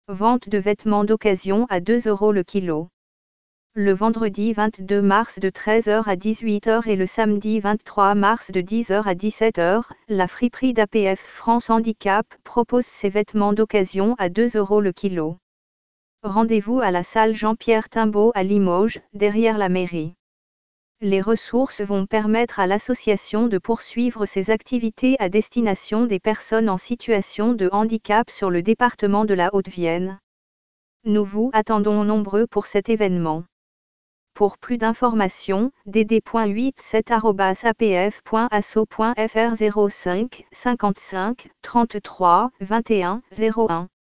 Vente de vêtements d'occasion à 2 € le kilo. Le vendredi 22 mars de 13 h à 18 h et le samedi 23 mars de 10 h à 17 h, la friperie d'APF France Handicap propose ses vêtements d'occasion à 2 € le kilo. Rendez-vous à la salle Jean-Pierre Timbaud à Limoges, derrière la mairie. Les ressources vont permettre à l'association de poursuivre ses activités à destination des personnes en situation de handicap sur le département de la Haute-Vienne. Nous vous attendons nombreux pour cet événement. Pour plus d'informations, dd.87@apf.asso.fr 05 55 33 21 01.